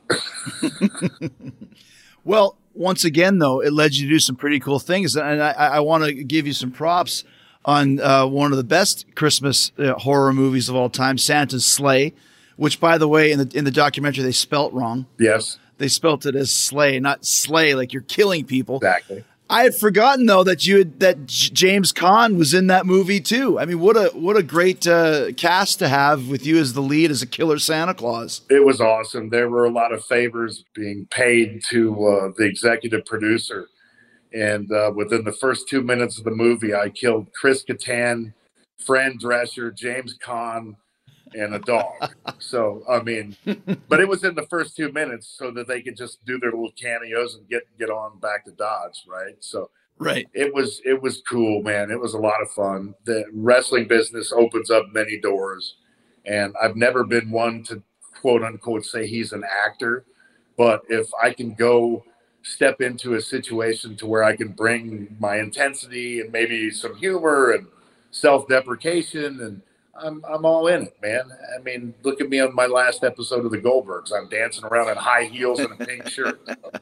S6: Well, once again, though, it led you to do some pretty cool things. And I want to give you some props on one of the best Christmas horror movies of all time, Santa's Sleigh, which, by the way, in the documentary, they spelt wrong.
S3: Yes.
S6: They spelt it as slay, not slay, like you're killing people.
S3: Exactly.
S6: I had forgotten, though, that James Caan was in that movie too. I mean, what a great cast to have with you as the lead as a killer Santa Claus.
S3: It was awesome. There were a lot of favors being paid to the executive producer, and within the first 2 minutes of the movie, I killed Chris Kattan, Fran Drescher, James Caan, and a dog. So, I mean, but it was in the first 2 minutes so that they could just do their little cameos and get on back to Dodge, right? So
S6: right.
S3: It was cool, man. It was a lot of fun. The wrestling business opens up many doors, and I've never been one to quote unquote say he's an actor, but if I can go step into a situation to where I can bring my intensity and maybe some humor and self-deprecation, and I'm all in it, man. I mean, look at me on my last episode of the Goldbergs. I'm dancing around in high heels and a pink shirt.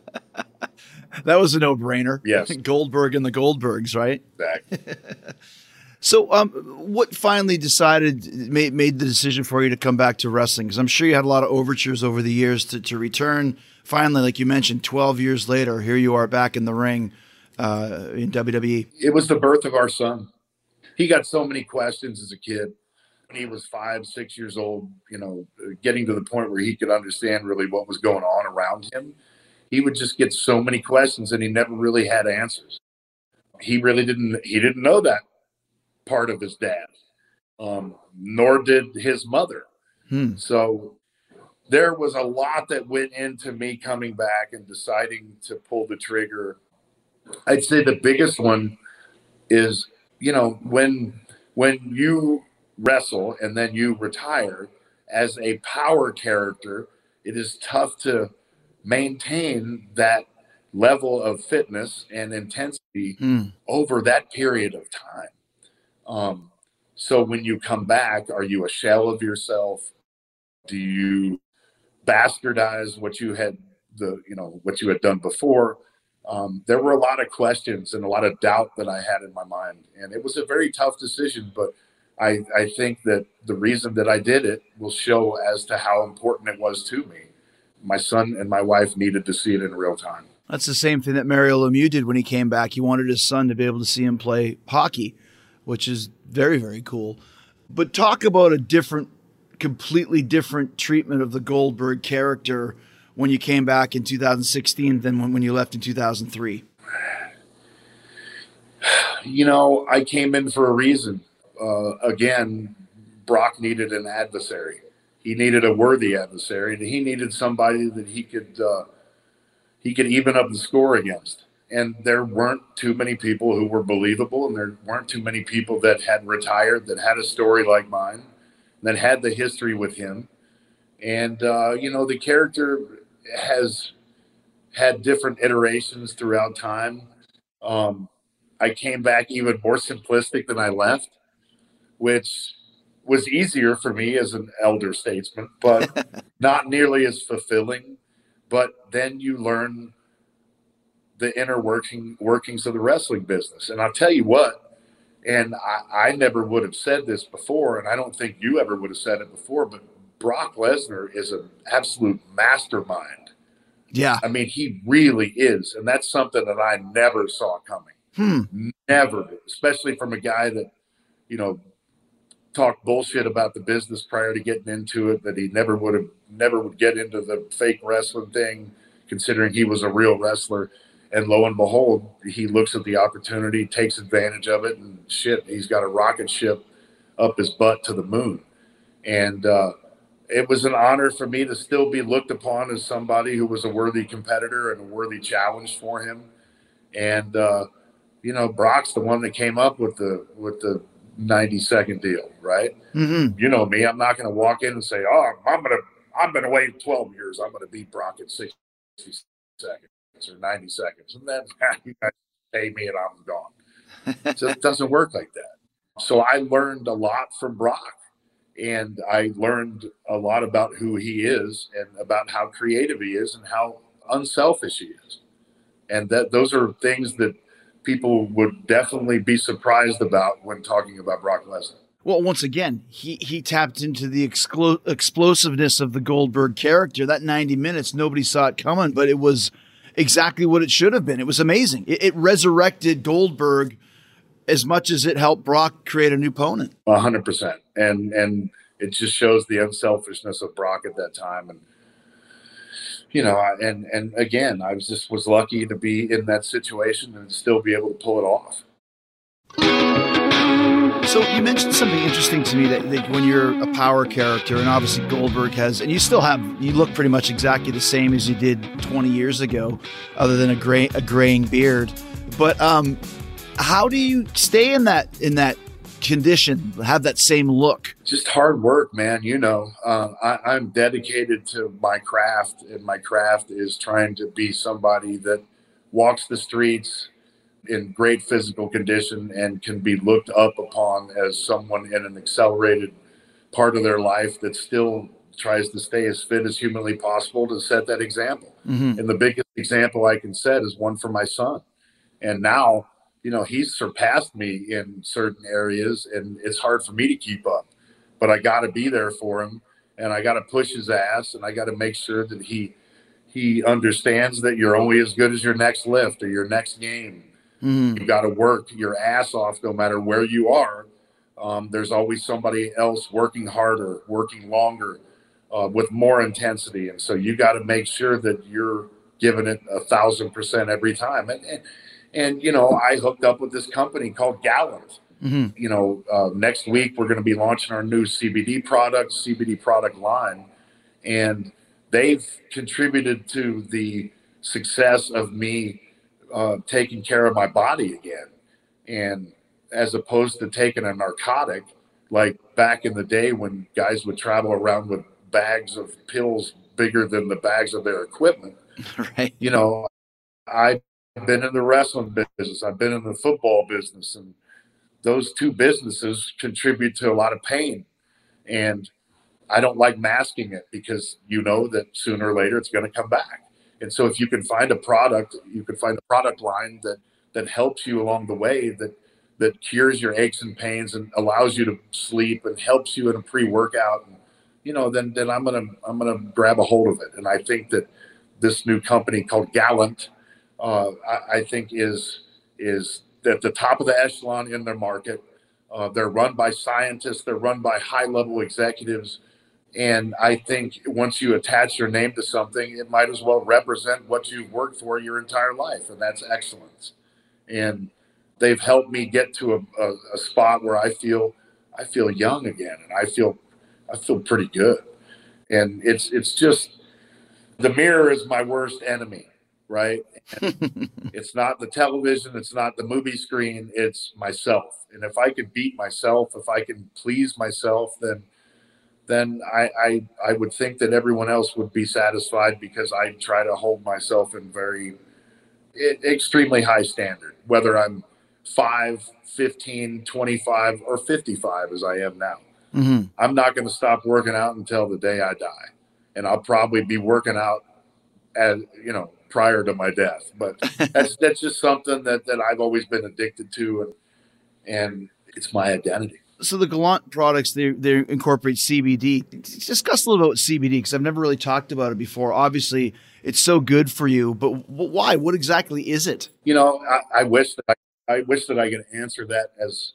S6: That was a no-brainer.
S3: Yes.
S6: Goldberg and the Goldbergs, right?
S3: Exactly.
S6: So what finally made the decision for you to come back to wrestling? Because I'm sure you had a lot of overtures over the years to return. Finally, like you mentioned, 12 years later, here you are back in the ring in WWE.
S3: It was the birth of our son. He got so many questions as a kid. When he was 5, 6 years old, getting to the point where he could understand really what was going on around him, he would just get so many questions and he never really had answers. He didn't know that part of his dad, nor did his mother. So there was a lot that went into me coming back and deciding to pull the trigger. I'd say the biggest one is, when you wrestle and then you retire as a power character, it is tough to maintain that level of fitness and intensity over that period of time. So when you come back, are you a shell of yourself? Do you bastardize what you had done before? There were a lot of questions and a lot of doubt that I had in my mind, and it was a very tough decision, but I think that the reason that I did it will show as to how important it was to me. My son and my wife needed to see it in real time.
S6: That's the same thing that Mario Lemieux did when he came back. He wanted his son to be able to see him play hockey, which is very, very cool. But talk about a completely different treatment of the Goldberg character when you came back in 2016 than when you left in 2003.
S3: I came in for a reason. Again, Brock needed an adversary. He needed a worthy adversary, and he needed somebody that he could even up the score against. And there weren't too many people who were believable, and there weren't too many people that had retired, that had a story like mine, that had the history with him. And, the character has had different iterations throughout time. I came back even more simplistic than I left, which was easier for me as an elder statesman, but not nearly as fulfilling. But then you learn the inner workings of the wrestling business. And I'll tell you what, and I never would have said this before, and I don't think you ever would have said it before, but Brock Lesnar is an absolute mastermind.
S2: Yeah.
S3: I mean, he really is. And that's something that I never saw coming. Never, especially from a guy that, you know, talked bullshit about the business prior to getting into it, that he never would get into the fake wrestling thing, considering he was a real wrestler. And lo and behold, he looks at the opportunity, takes advantage of it, and shit, he's got a rocket ship up his butt to the moon. And it was an honor for me to still be looked upon as somebody who was a worthy competitor and a worthy challenge for him. And you know, Brock's the one that came up with the 90-second deal, right?
S2: Mm-hmm.
S3: You know me, I'm not going to walk in and say, "Oh, I've been away 12 years. I'm going to beat Brock in 60 seconds or 90 seconds, and then you guys pay me and I'm gone." So it doesn't work like that. So I learned a lot from Brock, and I learned a lot about who he is and about how creative he is and how unselfish he is. And that those are things that people would definitely be surprised about when talking about Brock Lesnar.
S2: Well, once again, he tapped into the explosiveness of the Goldberg character. That 90 minutes, nobody saw it coming, but it was exactly what it should have been. It was amazing. It resurrected Goldberg as much as it helped Brock create a new opponent.
S3: 100%. And it just shows the unselfishness of Brock at that time. And, you know, and again, I was lucky to be in that situation and still be able to pull it off.
S2: So you mentioned something interesting to me that when you're a power character, and obviously Goldberg has, and you look pretty much exactly the same as you did 20 years ago, other than a graying beard. But how do you stay in that condition, have that same look?
S3: Just hard work, man. You know, I'm dedicated to my craft, and my craft is trying to be somebody that walks the streets in great physical condition and can be looked up upon as someone in an accelerated part of their life that still tries to stay as fit as humanly possible to set that example. Mm-hmm. And the biggest example I can set is one for my son. And now, you know, he's surpassed me in certain areas, and it's hard for me to keep up. But I got to be there for him, and I got to push his ass, and I got to make sure that he understands that you're only as good as your next lift or your next game. Mm-hmm. You got to work your ass off no matter where you are. There's always somebody else working harder, working longer, with more intensity. And so you got to make sure that you're giving it 1,000% every time. And, you know, I hooked up with this company called Gallant. Mm-hmm. You know, next week we're going to be launching our new CBD product line. And they've contributed to the success of me taking care of my body again. And as opposed to taking a narcotic, like back in the day when guys would travel around with bags of pills bigger than the bags of their equipment.
S2: Right.
S3: You know, I've been in the wrestling business. I've been in the football business, and those two businesses contribute to a lot of pain. And I don't like masking it because you know that sooner or later it's going to come back. And so if you can find a product, you can find a product line that helps you along the way, that cures your aches and pains and allows you to sleep and helps you in a pre-workout, and, you know, then I'm gonna grab a hold of it. And I think that this new company called Gallant, I think is at the top of the echelon in their market. They're run by scientists. They're run by high-level executives. And I think once you attach your name to something, it might as well represent what you've worked for your entire life, and that's excellence. And they've helped me get to a spot where I feel young again, and I feel pretty good. And it's just, the mirror is my worst enemy, right? And it's not the television, it's not the movie screen, it's myself. And if I can beat myself, if I can please myself, then I would think that everyone else would be satisfied, because I try to hold myself in extremely high standard, whether I'm 5, 15, 25, or 55 as I am now. Mm-hmm. I'm not going to stop working out until the day I die. And I'll probably be working out prior to my death. But that's just something that I've always been addicted to, and it's my identity.
S6: So the Gallant products, they incorporate CBD. Discuss a little bit about CBD, because I've never really talked about it before. Obviously, it's so good for you, but why? What exactly is it?
S3: You know, I wish that I could answer that as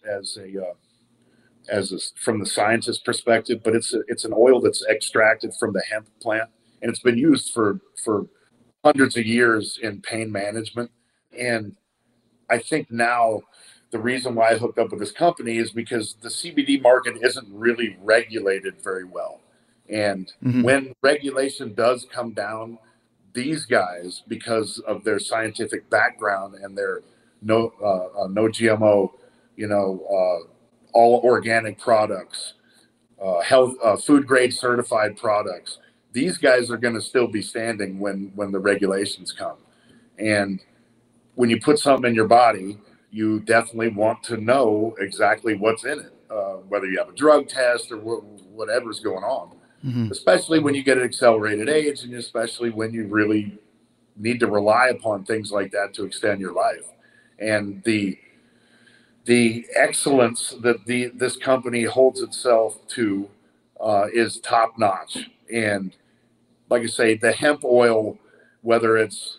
S3: from the scientist perspective, but it's an oil that's extracted from the hemp plant, and it's been used for hundreds of years in pain management. And I think now the reason why I hooked up with this company is because the CBD market isn't really regulated very well. And when regulation does come down, these guys, because of their scientific background and their no GMO, all organic products, health, food grade certified products, these guys are going to still be standing when the regulations come. And when you put something in your body, you definitely want to know exactly what's in it, whether you have a drug test or whatever's going on, especially when you get an accelerated age, and especially when you really need to rely upon things like that to extend your life. And the excellence that this company holds itself to is top notch. And like I say, the hemp oil, whether it's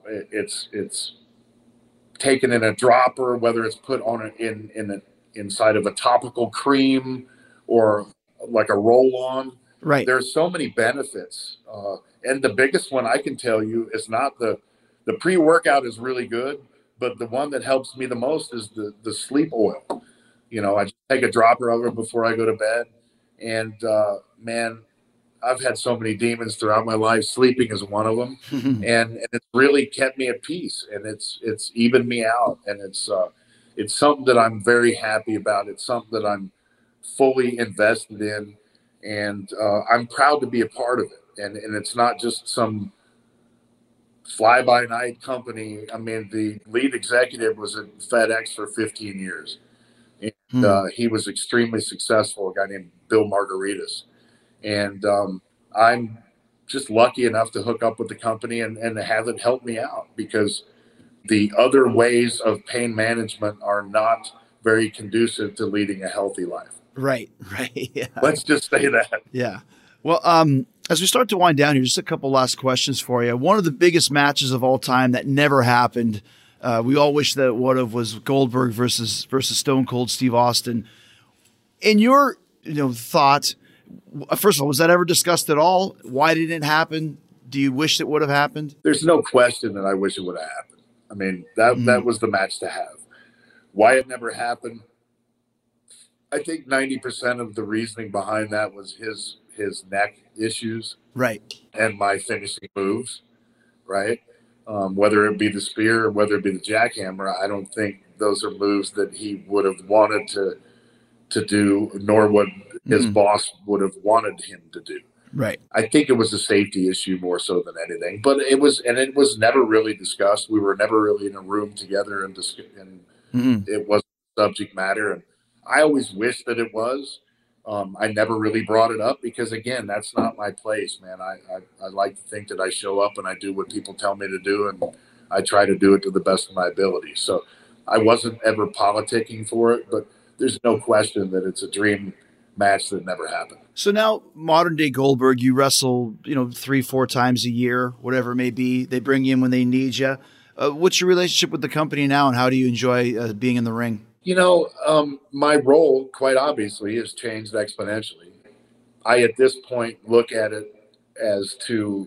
S3: taken in a dropper, whether it's put on inside of a topical cream or like a roll-on,
S6: right?
S3: There's so many benefits, and the biggest one I can tell you is not the pre-workout is really good, but the one that helps me the most is the sleep oil. I just take a dropper of it before I go to bed, and man, I've had so many demons throughout my life. Sleeping is one of them, and it's really kept me at peace, and it's evened me out, and it's something that I'm very happy about. It's something that I'm fully invested in, and I'm proud to be a part of it. And it's not just some fly-by-night company. I mean, the lead executive was at FedEx for 15 years, and he was extremely successful. A guy named Bill Margaritas. And I'm just lucky enough to hook up with the company and have it help me out, because the other ways of pain management are not very conducive to leading a healthy life.
S6: Right. Yeah.
S3: Let's just say that.
S6: Yeah. Well, as we start to wind down here, just a couple last questions for you. One of the biggest matches of all time that never happened, we all wish that it would have, was Goldberg versus Stone Cold Steve Austin. In your thought, first of all, was that ever discussed at all? Why didn't it happen? Do you wish it would have happened?
S3: There's no question that I wish it would have happened. I mean, that was the match to have. Why it never happened, I think 90% of the reasoning behind that was his neck issues,
S6: right,
S3: and my finishing moves, right? Whether it be the spear or whether it be the jackhammer, I don't think those are moves that he would have wanted to do, nor would his boss would have wanted him to do.
S6: Right.
S3: I think it was a safety issue more so than anything, but it was never really discussed. We were never really in a room together and it wasn't subject matter. And I always wished that it was. I never really brought it up because, again, that's not my place, man. I like to think that I show up and I do what people tell me to do, and I try to do it to the best of my ability. So I wasn't ever politicking for it, but there's no question that it's a dream match that never happened.
S6: So now, modern day Goldberg, you wrestle, 3-4 times a year, whatever it may be. They bring you in when they need you. What's your relationship with the company now, and how do you enjoy being in the ring?
S3: My role, quite obviously, has changed exponentially. I, at this point, look at it as to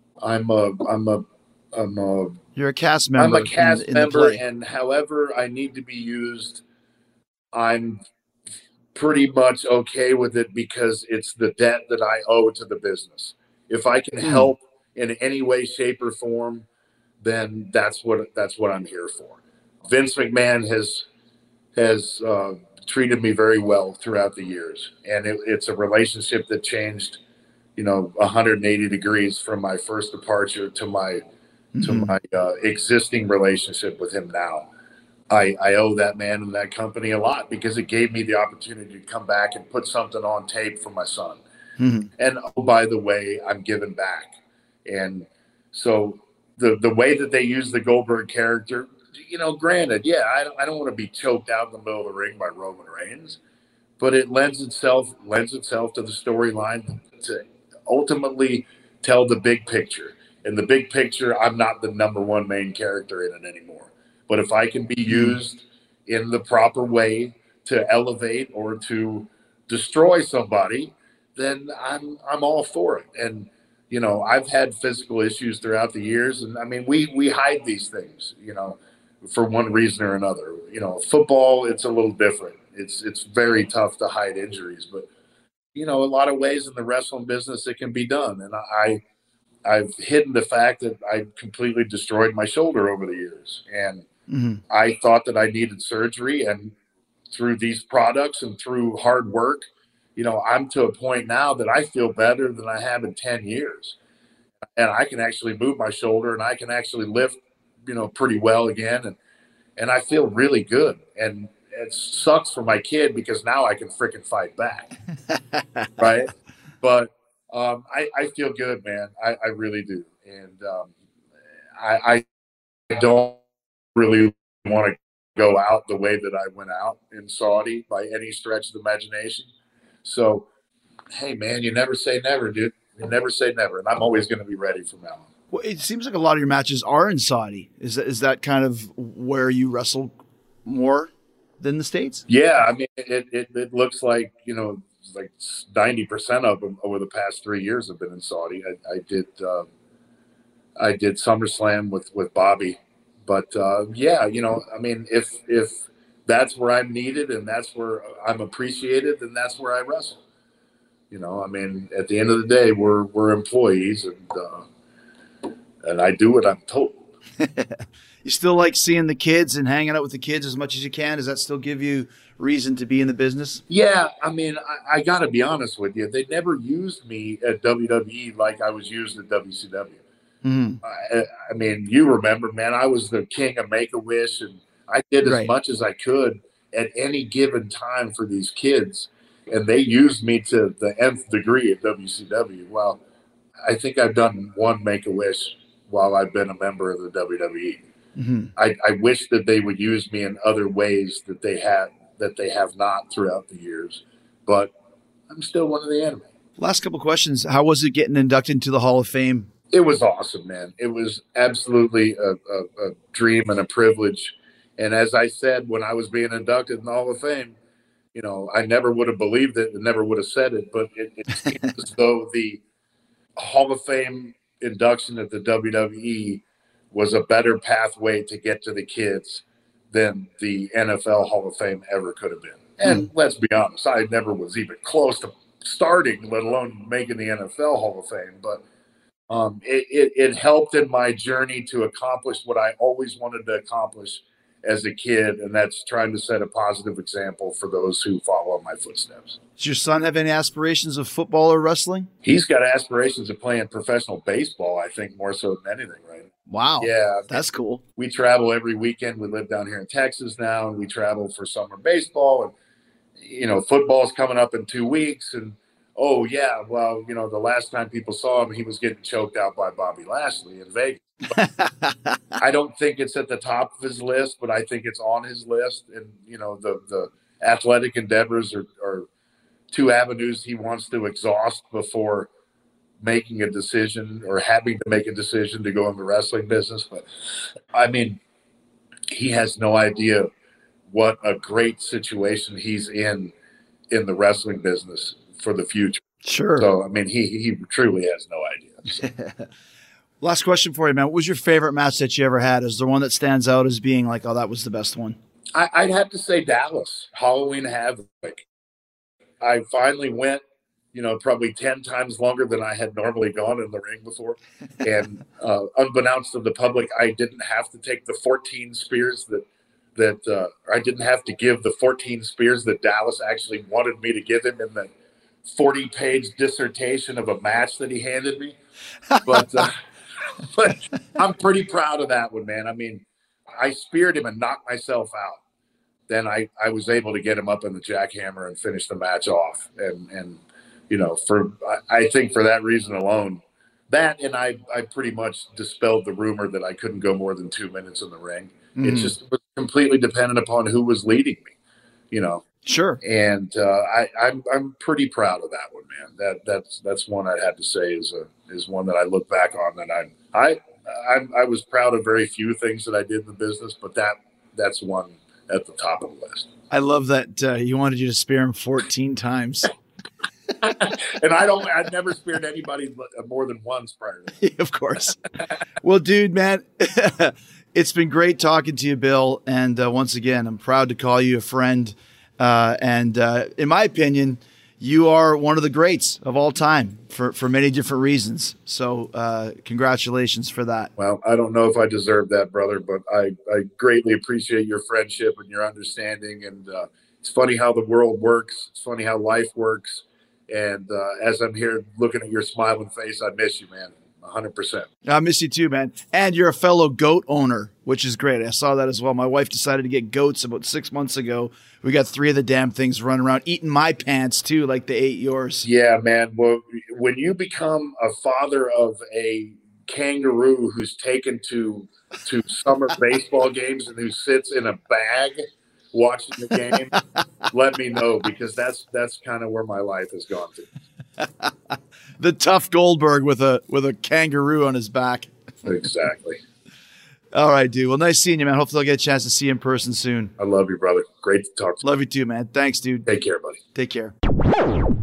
S6: you're a cast member.
S3: I'm a cast member, and however I need to be used, I'm pretty much okay with it, because it's the debt that I owe to the business. If I can help in any way, shape, or form, then that's what I'm here for. Vince McMahon has treated me very well throughout the years, and it's a relationship that changed, 180 degrees from my first departure to my existing relationship with him now. I owe that man and that company a lot, because it gave me the opportunity to come back and put something on tape for my son. And oh, by the way, I'm giving back. And so the way that they use the Goldberg character, granted, yeah, I don't want to be choked out in the middle of the ring by Roman Reigns, but it lends itself to the storyline to ultimately tell the big picture. In the big picture, I'm not the number one main character in it anymore. But if I can be used in the proper way to elevate or to destroy somebody, then I'm all for it. And I've had physical issues throughout the years, and I mean we hide these things, for one reason or another. Football, it's a little different. It's very tough to hide injuries, but a lot of ways in the wrestling business it can be done. And I've hidden the fact that I completely destroyed my shoulder over the years, and I thought that I needed surgery, and through these products and through hard work, I'm to a point now that I feel better than I have in 10 years. And I can actually move my shoulder, and I can actually lift, pretty well again. And I feel really good. And it sucks for my kid because now I can freaking fight back. Right. But I feel good, man. I really do. And I don't really want to go out the way that I went out in Saudi by any stretch of the imagination. So, hey, man, you never say never, dude. You never say never. And I'm always going to be ready from now on.
S6: Well, it seems like a lot of your matches are in Saudi. Is that kind of where you wrestle more than the States?
S3: Yeah, I mean, it looks like, like 90% of them over the past 3 years have been in Saudi. I did SummerSlam with Bobby. But, yeah, I mean, if that's where I'm needed and that's where I'm appreciated, then that's where I wrestle. I mean, at the end of the day, we're employees, and I do what I'm told.
S6: You still like seeing the kids and hanging out with the kids as much as you can? Does that still give you reason to be in the business?
S3: Yeah, I mean, I got to be honest with you. They never used me at WWE like I was used at WCW. I mean, you remember, man, I was the king of Make-A-Wish, and I did as much as I could at any given time for these kids, and they used me to the nth degree at WCW. Well, I think I've done one Make-A-Wish while I've been a member of the WWE. I wish that they would use me in other ways that they have not throughout the years, but I'm still one of the enemy.
S6: Last couple questions. How was it getting inducted into the Hall of Fame?
S3: It was awesome, man. It was absolutely a dream and a privilege. And as I said, when I was being inducted in the Hall of Fame, I never would have believed it and never would have said it, but it seems as though the Hall of Fame induction at the WWE was a better pathway to get to the kids than the NFL Hall of Fame ever could have been. And let's be honest, I never was even close to starting, let alone making the NFL Hall of Fame. But it helped in my journey to accomplish what I always wanted to accomplish as a kid, and that's trying to set a positive example for those who follow in my footsteps.
S6: Does your son have any aspirations of football or wrestling?
S3: He's got aspirations of playing professional baseball, I think, more so than anything, right?
S6: Wow.
S3: Yeah.
S6: That's cool.
S3: We travel every weekend. We live down here in Texas now, and we travel for summer baseball. And, football's coming up in 2 weeks, and oh, yeah, well, the last time people saw him, he was getting choked out by Bobby Lashley in Vegas. I don't think it's at the top of his list, but I think it's on his list. And, the athletic endeavors are two avenues he wants to exhaust before making a decision or having to make a decision to go in the wrestling business. But, I mean, he has no idea what a great situation he's in the wrestling business for the future.
S6: Sure.
S3: So, I mean, he truly has no idea. So.
S6: Last question for you, man. What was your favorite match that you ever had? Is there one that stands out as being like, oh, that was the best one?
S3: I'd have to say Dallas, Halloween Havoc. I finally went, probably 10 times longer than I had normally gone in the ring before. And unbeknownst to the public, I didn't have to take the 14 spears that I didn't have to give the 14 spears that Dallas actually wanted me to give him in the 40-page dissertation of a match that he handed me. But I'm pretty proud of that one, man. I mean, I speared him and knocked myself out. Then I was able to get him up in the jackhammer and finish the match off. And I think for that reason alone, that, and I pretty much dispelled the rumor that I couldn't go more than 2 minutes in the ring. It just was completely dependent upon who was leading me, you know.
S6: Sure.
S3: And I'm pretty proud of that one, man. That's one I'd have to say is one that I look back on that I was proud of very few things that I did in the business, but that's one at the top of the list.
S6: I love that he wanted you to spear him 14 times.
S3: And I've never speared anybody more than once prior to that.
S6: Of course. Well, dude, man, it's been great talking to you, Bill. And once again, I'm proud to call you a friend. And in my opinion, you are one of the greats of all time for many different reasons. So congratulations for that.
S3: Well, I don't know if I deserve that, brother, but I greatly appreciate your friendship and your understanding. And it's funny how the world works. It's funny how life works. And as I'm here looking at your smiling face, I miss you, man. 100%.
S6: I miss you too, man. And you're a fellow goat owner, which is great. I saw that as well. My wife decided to get goats about 6 months ago. We got 3 of the damn things running around, eating my pants too, like they ate yours.
S3: Yeah, man. Well, when you become a father of a kangaroo who's taken to summer baseball games and who sits in a bag watching the game, let me know, because that's kind of where my life has gone to.
S6: The tough Goldberg with a kangaroo on his back.
S3: Exactly.
S6: All right, dude. Well, nice seeing you, man. Hopefully I'll get a chance to see you in person soon.
S3: I love you, brother. Great to talk to you.
S6: Love you too, man. Thanks, dude.
S3: Take care, buddy.
S6: Take care.